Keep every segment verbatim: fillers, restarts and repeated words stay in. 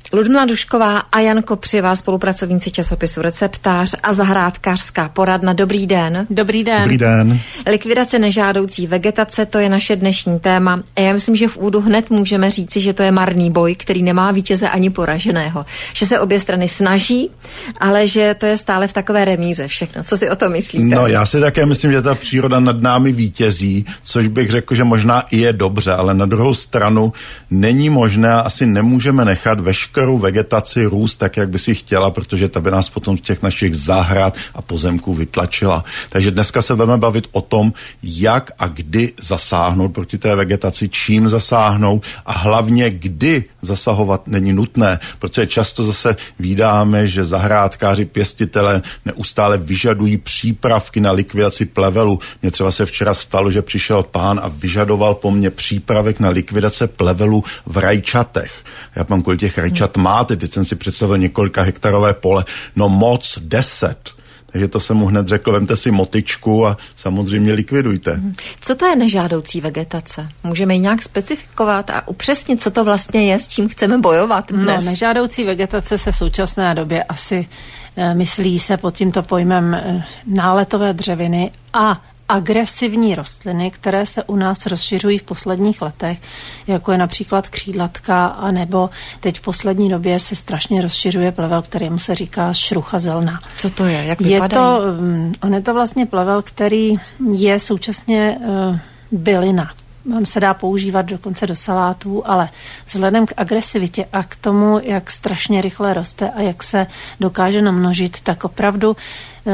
Ludmila Dušková a Jan Kopřiva, spolupracovníci časopisu Receptář a zahrádkářská poradna. Dobrý den. Dobrý den. Dobrý den. Likvidace nežádoucí vegetace, to je naše dnešní téma. A já myslím, že v úvodu hned můžeme říci, že to je marný boj, který nemá vítěze ani poraženého. Že se obě strany snaží, ale že to je stále v takové remíze všechno. Co si o to myslíte? No, já si také myslím, že ta příroda nad námi vítězí, což bych řekl, že možná i je dobře, ale na druhou stranu není možné a asi nemůžeme nechat veškerou vegetaci růst tak, jak by si chtěla, protože ta by nás potom z těch našich zahrad a pozemků vytlačila. Takže dneska se budeme bavit o tom, jak a kdy zasáhnout proti té vegetaci, čím zasáhnout a hlavně kdy zasahovat není nutné, protože často zase vídáme, že zahrádkáři, pěstitele neustále vyžadují přípravky na likvidaci plevelu. Mně třeba se včera stalo, že přišel pán a vyžadoval po mně přípravek na likvidace plevelu v rajčatech. Já mám kolik těch rajčat máte, teď jsem si představil několika hektarové pole, no moc deset. Takže to jsem mu hned řekl, vemte si motyčku a samozřejmě likvidujte. Co to je nežádoucí vegetace? Můžeme ji nějak specifikovat a upřesnit, co to vlastně je, s čím chceme bojovat dnes? No, nežádoucí vegetace se v současné době asi e, myslí se pod tímto pojmem e, náletové dřeviny a agresivní rostliny, které se u nás rozšiřují v posledních letech, jako je například křídlatka, anebo teď v poslední době se strašně rozšiřuje plevel, kterému se říká šrucha zelná. Co to je? Jak vypadají? Je to, on je to vlastně plevel, který je současně uh, bylina. On se dá používat dokonce do salátů, ale vzhledem k agresivitě a k tomu, jak strašně rychle roste a jak se dokáže namnožit, tak opravdu uh,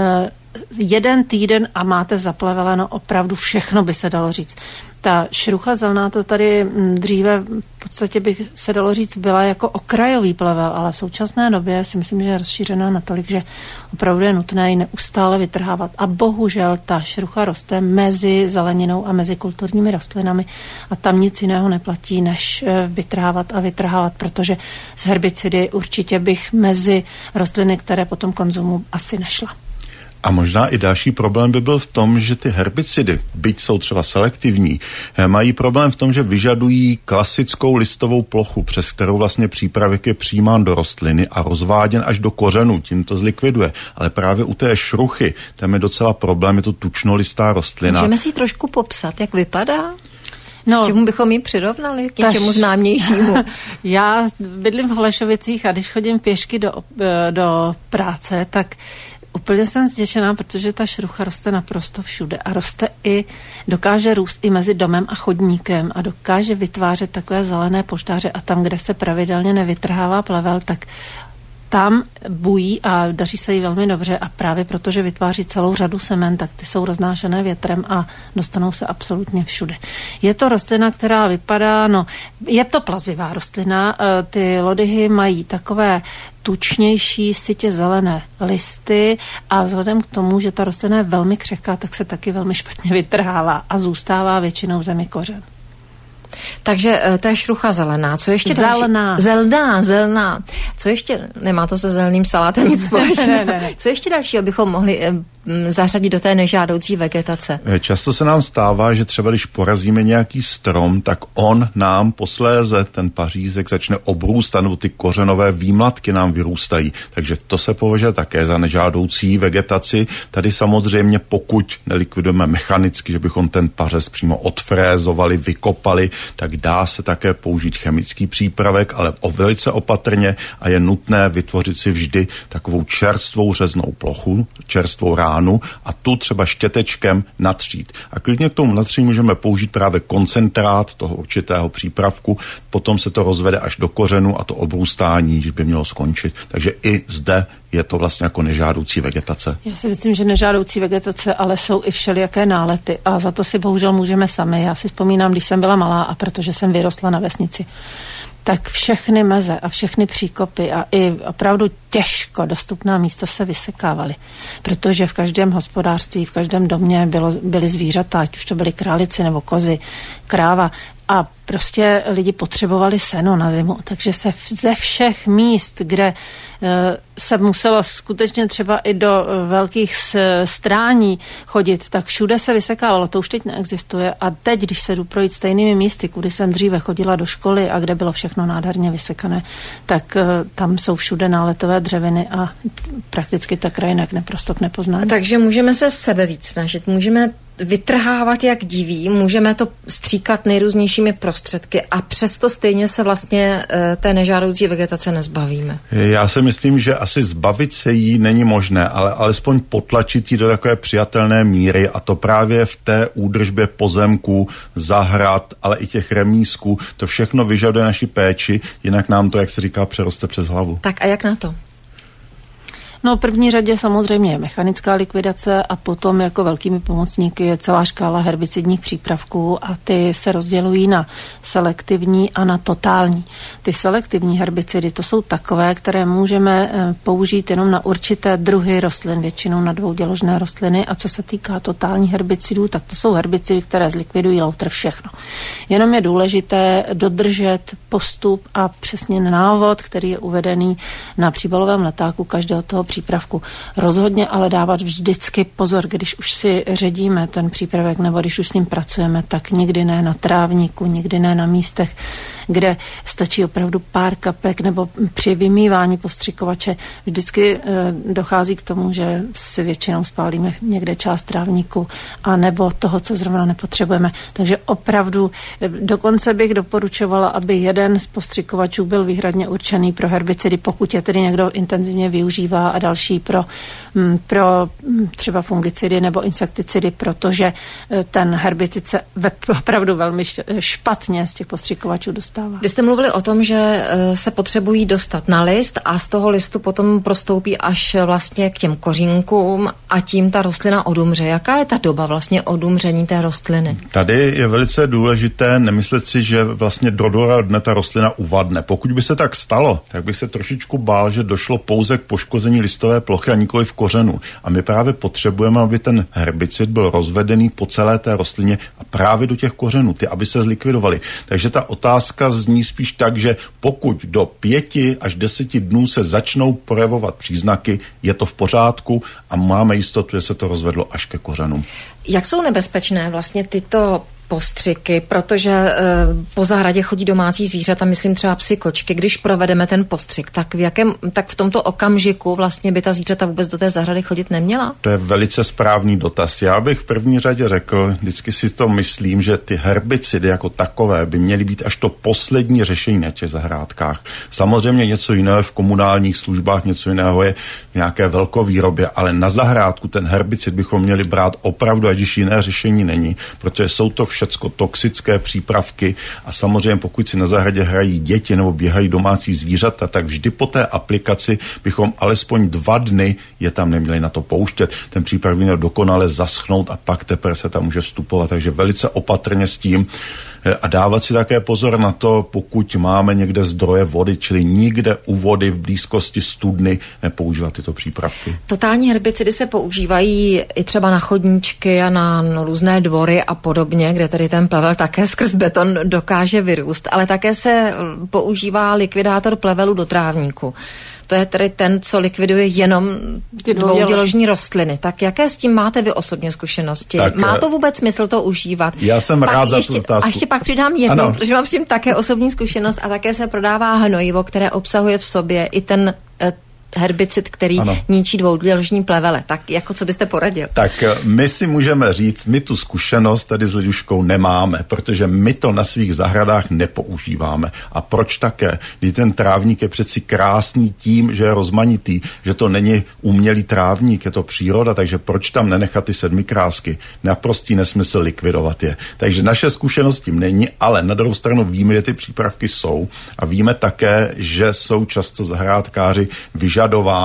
jeden týden a máte zapleveleno opravdu všechno, by se dalo říct. Ta šrucha zelná, to tady dříve v podstatě bych se dalo říct byla jako okrajový plevel, ale v současné době si myslím, že je rozšířená natolik, že opravdu je nutné ji neustále vytrhávat. A bohužel ta šrucha roste mezi zeleninou a mezi kulturními rostlinami a tam nic jiného neplatí, než vytrhávat a vytrhávat, protože z herbicidy určitě bych mezi rostliny, které potom konzumuji, asi nešla. A možná i další problém by byl v tom, že ty herbicidy, byť jsou třeba selektivní, mají problém v tom, že vyžadují klasickou listovou plochu, přes kterou vlastně přípravek je přijímán do rostliny a rozváděn až do kořenů, tím to zlikviduje. Ale právě u té šruchy, tam je docela problém, je to tučnolistá rostlina. Můžeme si trošku popsat, jak vypadá? No, k čemu bychom ji přirovnali? K něčemu známějšímu? Já bydlím v Holešovicích a když chodím pěšky do, do práce, tak úplně jsem zděšená, protože ta šrucha roste naprosto všude a roste i, dokáže růst i mezi domem a chodníkem a dokáže vytvářet takové zelené poštáře a tam, kde se pravidelně nevytrhává plevel, tak tam bují a daří se jí velmi dobře a právě protože vytváří celou řadu semen, tak ty jsou roznášené větrem a dostanou se absolutně všude. Je to rostlina, která vypadá, no, je to plazivá rostlina, ty lodyhy mají takové tučnější, sytě zelené listy a vzhledem k tomu, že ta rostlina je velmi křehká, tak se taky velmi špatně vytrhává a zůstává většinou v zemi kořen. Takže to je šrucha zelená. Co ještě zelená. další? Zelená, zelená. Co ještě, nemá to se zeleným salátem nic společného. ne, ne, ne. Co ještě dalšího bychom mohli zařadit do té nežádoucí vegetace? Často se nám stává, že třeba když porazíme nějaký strom, tak on nám posléze, ten pařízek, začne obrůstat, nebo ty kořenové výmlatky nám vyrůstají. Takže to se považuje také za nežádoucí vegetaci. Tady samozřejmě, pokud nelikvidujeme mechanicky, že bychom ten pařez přímo odfrézovali, vykopali, tak dá se také použít chemický přípravek, ale o velice opatrně a je nutné vytvořit si vždy takovou čerstvou řeznou plochu, čerstvou ránu a tu třeba štětečkem natřít. A klidně k tomu natření můžeme použít právě koncentrát toho určitého přípravku, potom se to rozvede až do kořenu a to obrůstání již by mělo skončit. Takže i zde je to vlastně jako nežádoucí vegetace. Já si myslím, že nežádoucí vegetace, ale jsou i všelijaké nálety a za to si bohužel můžeme sami. Já si vzpomínám, když jsem byla malá a protože jsem vyrostla na vesnici, tak všechny meze a všechny příkopy a i opravdu těžko dostupná místa se vysekávaly. Protože v každém hospodářství, v každém domě bylo, byly zvířata, ať už to byly králici nebo kozy, kráva. a prostě lidi potřebovali seno na zimu, takže se ze všech míst, kde se muselo skutečně třeba i do velkých strání chodit, tak všude se vysekávalo, to už teď neexistuje a teď, když se jdu projít stejnými místy, kudy jsem dříve chodila do školy a kde bylo všechno nádherně vysekané, tak tam jsou všude náletové dřeviny a prakticky ta krajina jak neprostok nepoznání. Takže můžeme se sebe víc snažit, můžeme vytrhávat jak diví, můžeme to stříkat nejrůznějšími prostředky a přesto stejně se vlastně té nežádoucí vegetace nezbavíme. Já si myslím, že asi zbavit se jí není možné, ale alespoň potlačit ji do takové přijatelné míry a to právě v té údržbě pozemků, zahrad, ale i těch remízků. To všechno vyžaduje naši péči, jinak nám to, jak se říká, přeroste přes hlavu. Tak a jak na to? No, v první řadě samozřejmě je mechanická likvidace a potom jako velkými pomocníky je celá škála herbicidních přípravků a ty se rozdělují na selektivní a na totální. Ty selektivní herbicidy to jsou takové, které můžeme použít jenom na určité druhy rostlin, většinou na dvouděložné rostliny a co se týká totální herbicidů, tak to jsou herbicidy, které zlikvidují loutr všechno. Jenom je důležité dodržet postup a přesně návod, který je uvedený na příbalovém letáku každého toho přípravku. Rozhodně ale dávat vždycky pozor, když už si ředíme ten přípravek nebo když už s ním pracujeme, tak nikdy ne na trávníku, nikdy ne na místech, kde stačí opravdu pár kapek nebo při vymývání postřikovače. Vždycky e, dochází k tomu, že si většinou spálíme někde část trávníku a nebo toho, co zrovna nepotřebujeme. Takže opravdu e, dokonce bych doporučovala, aby jeden z postřikovačů byl výhradně určený pro herbicidy, pokud je tedy někdo intenzivně využívá a další pro, pro třeba fungicidy nebo insekticidy, protože ten herbicid se opravdu velmi špatně z těch postřikovačů dostává. Vy jste mluvili o tom, že se potřebují dostat na list a z toho listu potom prostoupí až vlastně k těm kořínkům a tím ta rostlina odumře. Jaká je ta doba vlastně odumření té rostliny? Tady je velice důležité nemyslet si, že vlastně do druhého dne ta rostlina uvadne. Pokud by se tak stalo, tak bych se trošičku bál, že došlo pouze k poškození listové plochy a nikoli v kořenu. A my právě potřebujeme, aby ten herbicid byl rozvedený po celé té rostlině a právě do těch kořenů, ty, aby se zlikvidovaly. Takže ta otázka zní spíš tak, že pokud do pěti až deseti dnů se začnou projevovat příznaky, je to v pořádku a máme jistotu, že se to rozvedlo až ke kořenům. Jak jsou nebezpečné vlastně tyto postřiky, protože e, po zahradě chodí domácí zvířata, myslím třeba psy, kočky. Když provedeme ten postřik, tak v jakém, tak v tomto okamžiku vlastně by ta zvířata vůbec do té zahrady chodit neměla? To je velice správný dotaz. Já bych v první řadě řekl, vždycky si to myslím, že ty herbicidy jako takové by měly být až to poslední řešení na těch zahrádkách. Samozřejmě něco jiného v komunálních službách, něco jiného je v nějaké velkovýrobě, ale na zahrádku ten herbicid bychom měli brát opravdu, ať již jiné řešení není, protože jsou to všecko toxické přípravky a samozřejmě pokud si na zahradě hrají děti nebo běhají domácí zvířata, tak vždy po té aplikaci bychom alespoň dva dny je tam neměli na to pouštět. Ten přípravek by měl dokonale zaschnout a pak teprve se tam může vstupovat, takže velice opatrně s tím a dávat si také pozor na to, pokud máme někde zdroje vody, čili nikde u vody v blízkosti studny nepoužívat tyto přípravky. Totální herbicidy se používají i třeba na chodníčky a na no, různé dvory a podobně, kde tedy ten plevel také skrz beton dokáže vyrůst, ale také se používá likvidátor plevelu do trávníku. To je tedy ten, co likviduje jenom dvouděložní rostliny. Tak jaké s tím máte vy osobně zkušenosti? Tak, má to vůbec smysl to užívat? Já jsem pak rád za ještě, tu otázku. A ještě pak přidám jednu, ano. Protože mám s tím také osobní zkušenost a také se prodává hnojivo, které obsahuje v sobě i ten herbicid, který ano. ničí dvouděložní plevele. Tak jako co byste poradil? Tak my si můžeme říct, my tu zkušenost tady s Liduškou nemáme, protože my to na svých zahradách nepoužíváme. A proč také? Když ten trávník je přeci krásný tím, že je rozmanitý, že to není umělý trávník, je to příroda, takže proč tam nenechat ty sedmikrásky? Naprostý nesmysl likvidovat je. Takže naše zkušenost tím není, ale na druhou stranu víme, že ty přípravky jsou a víme také, že jsou často zahrádkáři vyžadovány.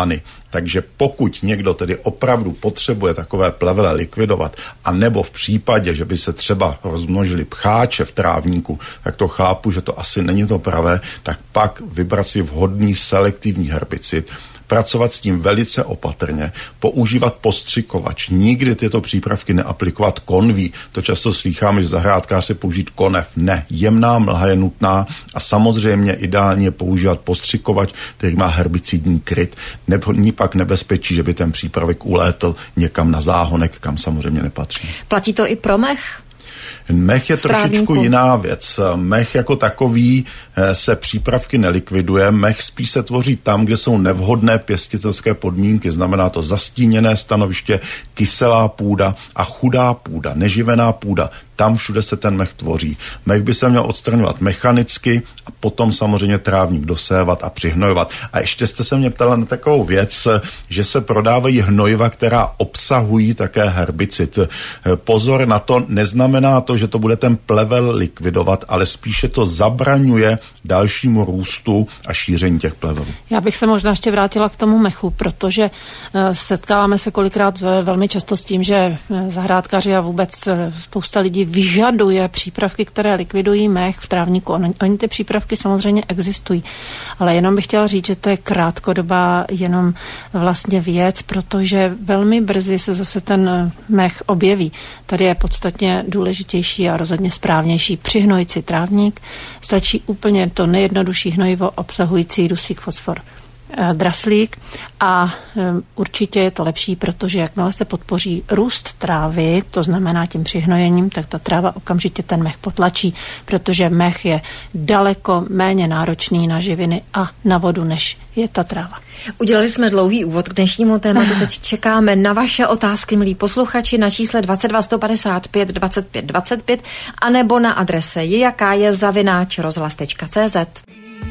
Takže pokud někdo tedy opravdu potřebuje takové plevele likvidovat, a nebo v případě, že by se třeba rozmnožili pcháče v trávníku, tak to chápu, že to asi není to pravé, tak pak vybrat si vhodný selektivní herbicid, pracovat s tím velice opatrně, používat postřikovač, nikdy tyto přípravky neaplikovat konví. To často slýcháme, že zahrádkář se použít konev. Ne, jemná mlha je nutná a samozřejmě ideálně používat postřikovač, který má herbicidní kryt. Není pak nebezpečí, že by ten přípravek ulétl někam na záhonek, kam samozřejmě nepatří. Platí to i pro mech? Mech je trošičku jiná věc. Mech jako takový se přípravky nelikviduje. Mech spíš se tvoří tam, kde jsou nevhodné pěstitelské podmínky. Znamená to zastíněné stanoviště, kyselá půda a chudá půda, neživená půda. Tam všude se ten mech tvoří. Mech by se měl odstraňovat mechanicky a potom samozřejmě trávník dosévat a přihnojovat. A ještě jste se mě ptala na takovou věc, že se prodávají hnojiva, která obsahují také herbicid. Pozor na to, neznamená to, že to bude ten plevel likvidovat, ale spíše to zabraňuje dalšímu růstu a šíření těch plevelů. Já bych se možná ještě vrátila k tomu mechu, protože setkáváme se kolikrát velmi často s tím, že zahrádkaři a vůbec spousta lidí vyžaduje přípravky, které likvidují mech v trávníku. Oni, oni ty přípravky samozřejmě existují, ale jenom bych chtěla říct, že to je krátkodobá jenom vlastně věc, protože velmi brzy se zase ten mech objeví. Tady je podstatně důležitější a rozhodně správnější přihnojit si trávník. Stačí úplně to nejjednodušší hnojivo obsahující dusík, fosfor, draslík a určitě je to lepší, protože jakmile se podpoří růst trávy, to znamená tím přihnojením, tak ta tráva okamžitě ten mech potlačí, protože mech je daleko méně náročný na živiny a na vodu, než je ta tráva. Udělali jsme dlouhý úvod k dnešnímu tématu, teď čekáme na vaše otázky, milí posluchači, na čísle dvacet dva sto padesát pět dvacet pět dvacet pět anebo na adrese je jaká je zavináč rozhlas tečka cé zet.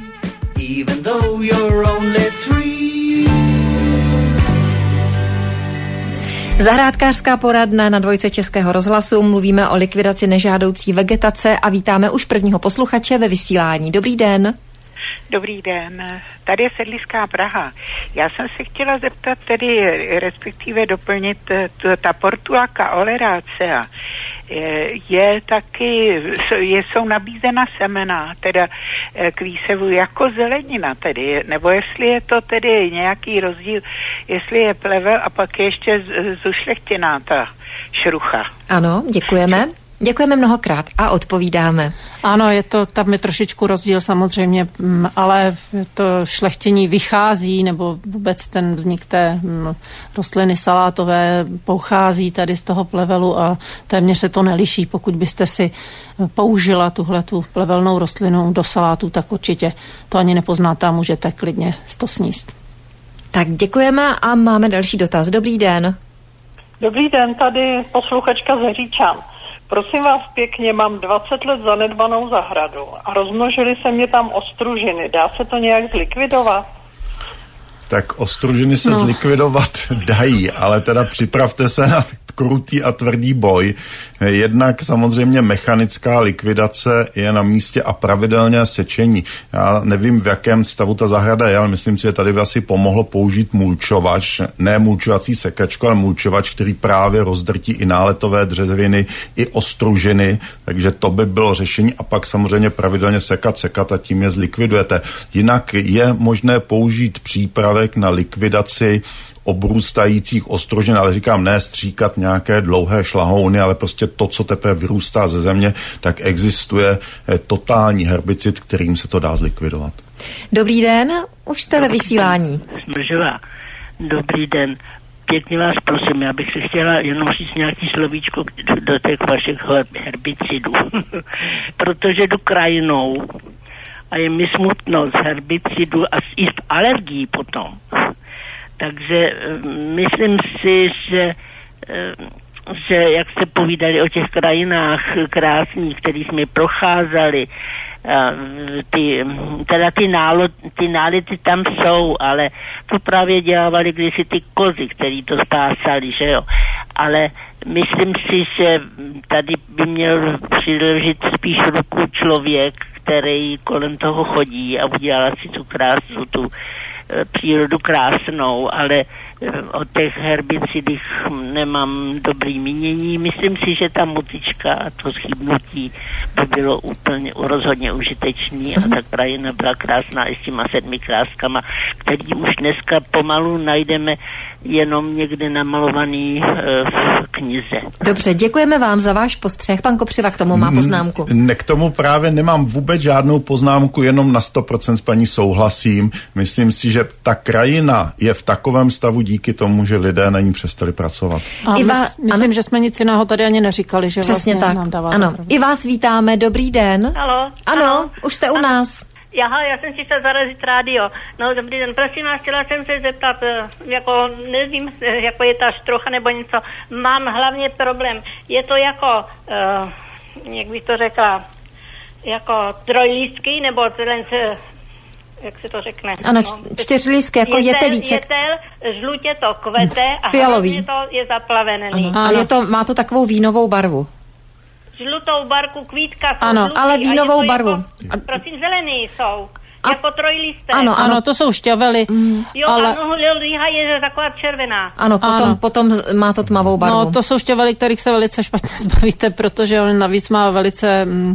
Even though you're only three. Zahrádkářská poradna na dvojce Českého rozhlasu. Mluvíme o likvidaci nežádoucí vegetace a vítáme už prvního posluchače ve vysílání. Dobrý den. Dobrý den, tady je Sedliská Praha. Já jsem se chtěla zeptat tedy, respektive doplnit ta Portulaca oleracea. Je, je taky, je, jsou nabízena semena, teda k výsevu jako zelenina tedy, nebo jestli je to tedy nějaký rozdíl, jestli je plevel a pak je ještě zušlechtěná ta šrucha. Ano, děkujeme. Děkujeme mnohokrát a odpovídáme. Ano, je to tam je trošičku rozdíl samozřejmě, ale to šlechtění vychází, nebo vůbec ten vznik té rostliny salátové pochází tady z toho plevelu a téměř se to neliší. Pokud byste si použila tuhletu plevelnou rostlinu do salátu, tak určitě to ani nepoznáte a můžete klidně to sníst. Tak děkujeme a máme další dotaz. Dobrý den. Dobrý den, tady posluchačka z Hříčan. Prosím vás pěkně, mám dvacet let zanedbanou zahradu a rozmnožily se mě tam ostružiny. Dá se to nějak zlikvidovat? Tak ostružiny se no. zlikvidovat dají, ale teda připravte se na krutý a tvrdý boj. Jednak samozřejmě mechanická likvidace je na místě a pravidelné sečení. Já nevím, v jakém stavu ta zahrada je, ale myslím si, že tady by asi pomohlo použít mulčovač, ne mulčovací sekačku, ale mulčovač, který právě rozdrtí i náletové dřeviny, i ostružiny, takže to by bylo řešení a pak samozřejmě pravidelně sekat, sekat a tím je zlikvidujete. Jinak je možné použít přípravek na likvidaci obrůstajících ostrožin, ale říkám, ne stříkat nějaké dlouhé šlahouny, ale prostě to, co teprve vyrůstá ze země, tak existuje totální herbicid, kterým se to dá zlikvidovat. Dobrý den, už jste ve vysílání. Smržová, dobrý den. Pěkně vás prosím, já bych si chtěla jenom říct nějaký slovíčko do těch vašich herbicidů, protože jdu krajinou a je mi smutno z herbicidů a i z alergií potom. Takže myslím si, že, že jak se povídali o těch krajinách krásných, který jsme procházeli, ty, teda ty, nálo, ty nálety tam jsou, ale to právě dělávali kdysi ty kozy, který to spásali, že jo. Ale myslím si, že tady by měl přiložit spíš ruku člověk, který kolem toho chodí a udělá si tu krásu, tu přírodu krásnou, ale o těch herbicidech nemám dobrý mínění. Myslím si, že ta mutička a to schybnutí by bylo úplně rozhodně užitečný a ta krajina byla krásná i s těma sedmi kráskama, který už dneska pomalu najdeme jenom někde namalovaný e, v knize. Dobře, děkujeme vám za váš postřeh. Pan Kopřiva k tomu má poznámku. Ne, k tomu právě nemám vůbec žádnou poznámku, jenom na sto procent s paní souhlasím. Myslím si, že ta krajina je v takovém stavu díky tomu, že lidé na ní přestali pracovat. A I vás, myslím, ano, že jsme nic jiného tady ani neříkali, že přesně vlastně tak. nám dává Ano, zapravdu. i vás vítáme, dobrý den. Halo. Ano, ano. už jste u ano. nás. Aha, já jsem si chtěl zarazit rádio. No dobrý den, prosím vás, chtěla jsem se zeptat, jako nevím, jako je ta štrocha nebo něco. Mám hlavně problém, je to jako, uh, jak bych to řekla, jako trojlístky, nebo ten se, jak se to řekne? Ano, no, čtyřlístky, jako jetel, jetelíček. Jetel, žlutě to kvete a fialový. hlavně to je zaplavený. Ano, a je to, má to takovou vínovou barvu. Žlutou barku, kvítka jsou Ano, žlutý, ale vínovou barvu. Jako, prosím, zelený jsou. A, jako trojlisté. Ano, ano, ano, to jsou šťavely. Mm, jo, ale... ano, liha je taková červená. Ano, potom, ano. potom má to tmavou barvu. No, to jsou šťavely, kterých se velice špatně zbavíte, protože on navíc má velice mm,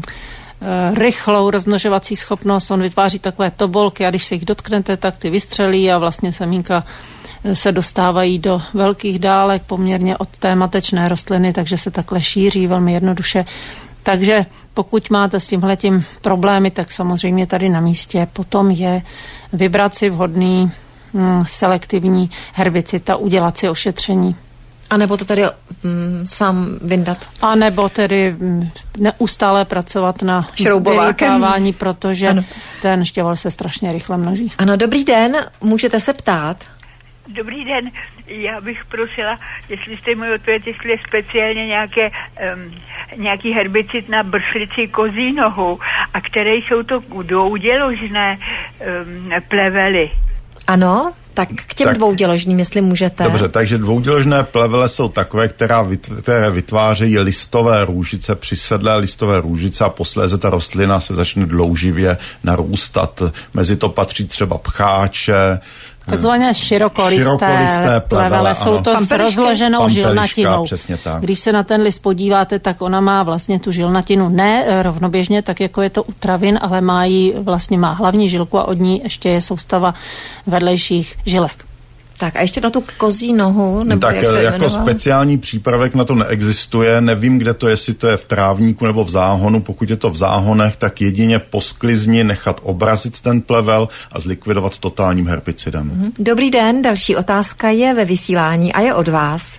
rychlou rozmnožovací schopnost. On vytváří takové tobolky a když se jich dotknete, tak ty vystřelí a vlastně semínka se dostávají do velkých dálek poměrně od té matečné rostliny, takže se takhle šíří velmi jednoduše. Takže pokud máte s tímhletím problémy, tak samozřejmě tady na místě potom je vybrat si vhodný mm, selektivní herbicid a udělat si ošetření. A nebo to tady mm, sám vyndat. A nebo tedy mm, neustále pracovat na šroubovákem, vyrypávání, protože ano. ten štěval se strašně rychle množí. Ano, dobrý den, můžete se ptát. Dobrý den, já bych prosila, jestli jste můj odpověď, jestli je speciálně nějaké, um, nějaký herbicid na bršlici kozí nohu a které jsou to dvouděložné um, plevely. Ano, tak k těm tak, dvouděložným, jestli můžete. Dobře, takže dvouděložné plevele jsou takové, která vytv- které vytvářejí listové růžice, přisedlé listové růžice a posléze ta rostlina se začne dlouživě narůstat. Mezi to patří třeba pcháče, takzvané širokolisté, širokolisté plevele, plevele. Jsou to s rozloženou žilnatinou. Přesně tak. Když se na ten list podíváte, tak ona má vlastně tu žilnatinu ne rovnoběžně, tak jako je to u travin, ale má jí, vlastně má hlavní žilku a od ní ještě je soustava vedlejších žilek. Tak a ještě na tu kozí nohu, nebo tak jak se jako jmenoval? speciální přípravek na to neexistuje, nevím, kde to je, jestli to je v trávníku nebo v záhonu. Pokud je to v záhonech, tak jedině po sklizni nechat obrazit ten plevel a zlikvidovat totálním herbicidem. Dobrý den, další otázka je ve vysílání a je od vás.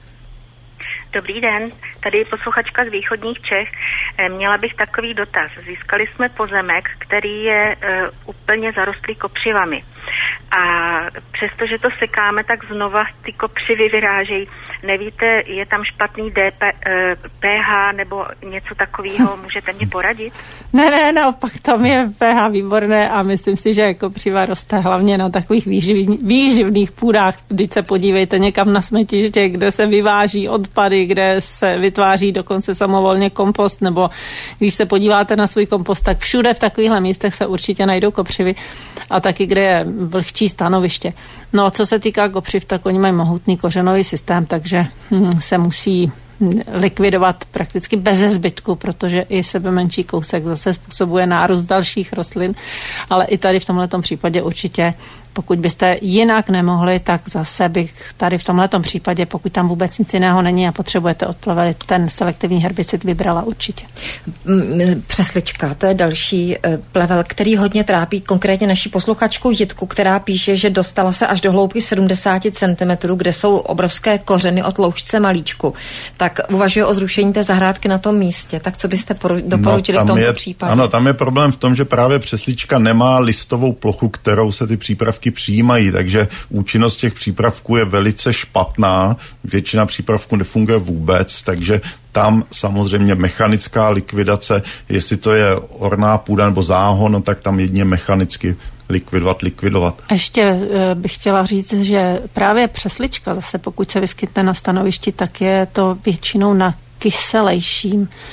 Dobrý den, tady je posluchačka z východních Čech. Měla bych takový dotaz. Získali jsme pozemek, který je uh, úplně zarostlý kopřivami. A přestože to sekáme, tak znova ty kopřivy vyrážejí. Nevíte, je tam špatný D P, uh, pH nebo něco takového? Můžete mě poradit? Ne, ne, naopak tam je pH výborné a myslím si, že kopřiva roste hlavně na takových výživ, výživných půdách. Když se podívejte někam na smetiště, kde se vyváží odpady, kde se vytváří dokonce samovolně kompost, nebo když se podíváte na svůj kompost, tak všude v takovýchhle místech se určitě najdou kopřivy a taky, kde je vlhčí stanoviště. No a co se týká kopřiv, tak oni mají mohutný kořenový systém, takže hm, se musí likvidovat prakticky bez zbytku, protože i sebe menší kousek zase způsobuje nárůst dalších rostlin, ale i tady v tomhletom případě určitě, pokud byste jinak nemohli, tak zase bych tady v tomhletom případě, pokud tam vůbec nic jiného není a potřebujete odplevelit, ten selektivní herbicid vybrala určitě. Přeslička, to je další plevel, který hodně trápí konkrétně naši posluchačku Jitku, která píše, že dostala se až do hloubky sedmdesát centimetrů, kde jsou obrovské kořeny od loučce malíčku. Tak uvažuje o zrušení té zahrádky na tom místě. Tak co byste doporučili no, v tomto je, případě? Ano, tam je problém v tom, že právě přeslička nemá listovou plochu, kterou se ty přípravky přijímají, takže účinnost těch přípravků je velice špatná. Většina přípravků nefunguje vůbec, takže tam samozřejmě mechanická likvidace, jestli to je orná půda nebo záhon, no, tak tam jedině mechanicky likvidovat, likvidovat. Ještě bych chtěla říct, že právě přeslička, zase pokud se vyskytne na stanovišti, tak je to většinou na kyselejším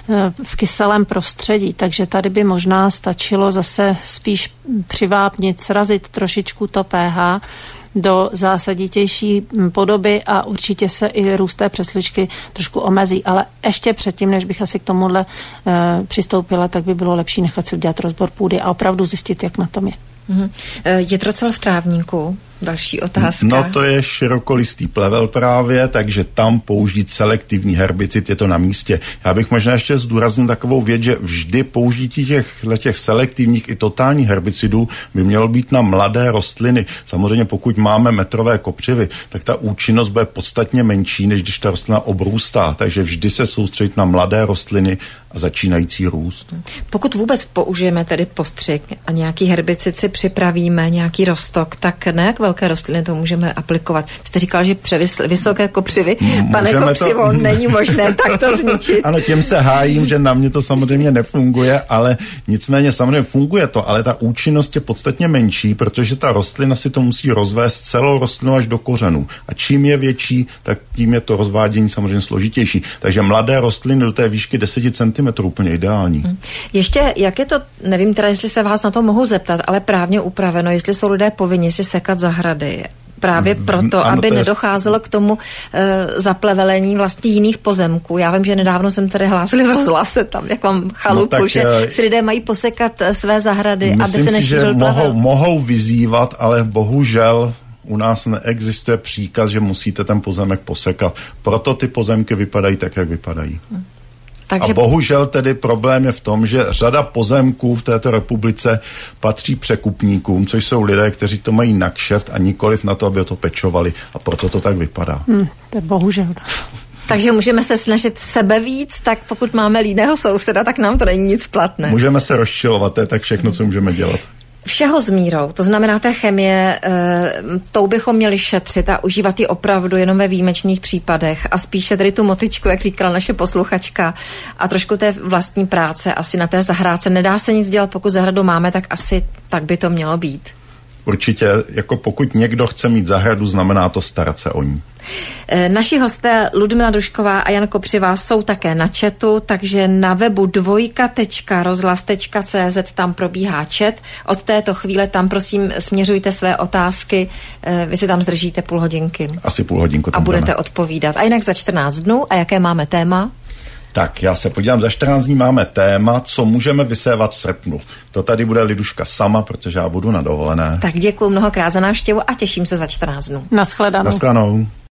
v kyselém prostředí, takže tady by možná stačilo zase spíš přivápnit, srazit trošičku to pH do zásaditější podoby a určitě se i růst té přesličky trošku omezí. Ale ještě předtím, než bych asi k tomuhle e, přistoupila, tak by bylo lepší nechat si udělat rozbor půdy a opravdu zjistit, jak na tom je. Mm-hmm. Jitrocel v trávníku, další otázka. No to je širokolistý plevel právě, takže tam použít selektivní herbicid, je to na místě. Já bych možná ještě zdůraznil takovou věc, že vždy použití těch, těch selektivních i totálních herbicidů by mělo být na mladé rostliny. Samozřejmě pokud máme metrové kopřivy, tak ta účinnost bude podstatně menší, než když ta rostlina obrůstá. Takže vždy se soustředit na mladé rostliny a začínající růst. Pokud vůbec použijeme tedy postřik a nějaký herbicid si připravíme, nějaký rostok, tak na jak velké rostliny to můžeme aplikovat? Jste říkal, že převis, vysoké kopřivy, pane kopřivo, to... není možné tak to zničit. Ano, tím se hájím, že na mě to samozřejmě nefunguje, ale nicméně samozřejmě funguje to, ale ta účinnost je podstatně menší, protože ta rostlina si to musí rozvést celou rostlinu až do kořenů. A čím je větší, tak tím je to rozvádění samozřejmě složitější. Takže mladé rostliny do té výšky deset centimetrů úplně ideální. Hmm. Ještě, jak je to, nevím teda, jestli se vás na to mohu zeptat, ale právně upraveno, jestli jsou lidé povinni si sekat zahrady. Právě proto, ano, aby to je... nedocházelo k tomu e, zaplevelení vlastně jiných pozemků. Já vím, že nedávno jsem tady hlásili v rozhlase tam, jak mám chalupu, no tak, že uh, si lidé mají posekat své zahrady, aby se nešířil plevel. Mohou, mohou vyzývat, ale bohužel u nás neexistuje příkaz, že musíte ten pozemek posekat. Proto ty pozemky vypadají tak, jak vypadají. Hmm. Takže... A bohužel tedy problém je v tom, že řada pozemků v této republice patří překupníkům, což jsou lidé, kteří to mají na kšeft a nikoliv na to, aby to pečovali. A proto to tak vypadá. Hmm, to je bohužel. Takže můžeme se snažit sebe víc, tak pokud máme líného souseda, tak nám to není nic platné. Můžeme se rozčilovat, to je tak všechno, co můžeme dělat. Všeho s mírou, to znamená té chemie, e, tou bychom měli šetřit a užívat ji opravdu jenom ve výjimečných případech a spíše tedy tu motičku, jak říkala naše posluchačka, a trošku té vlastní práce asi na té zahrádce. Nedá se nic dělat, pokud zahradu máme, tak asi tak by to mělo být. Určitě, jako pokud někdo chce mít zahradu, znamená to starat se o ní. Naši hosté Ludmila Dušková a Jan Kopřiva jsou také na chatu, takže na webu dvojka tečka rozhlas tečka cé zet tam probíhá chat. Od této chvíle tam prosím směřujte své otázky, vy si tam zdržíte půl hodinky. Asi půl hodinku. A budete budeme. odpovídat. A jinak za čtrnáct dnů, a jaké máme téma? Tak, já se podívám, za čtrnáct dní máme téma, co můžeme vysévat v srpnu. To tady bude Liduška sama, protože já budu na dovolené. Tak děkuji mnohokrát za návštěvu a těším se za čtrnáct dnů. Naschledanou. Naschledanou.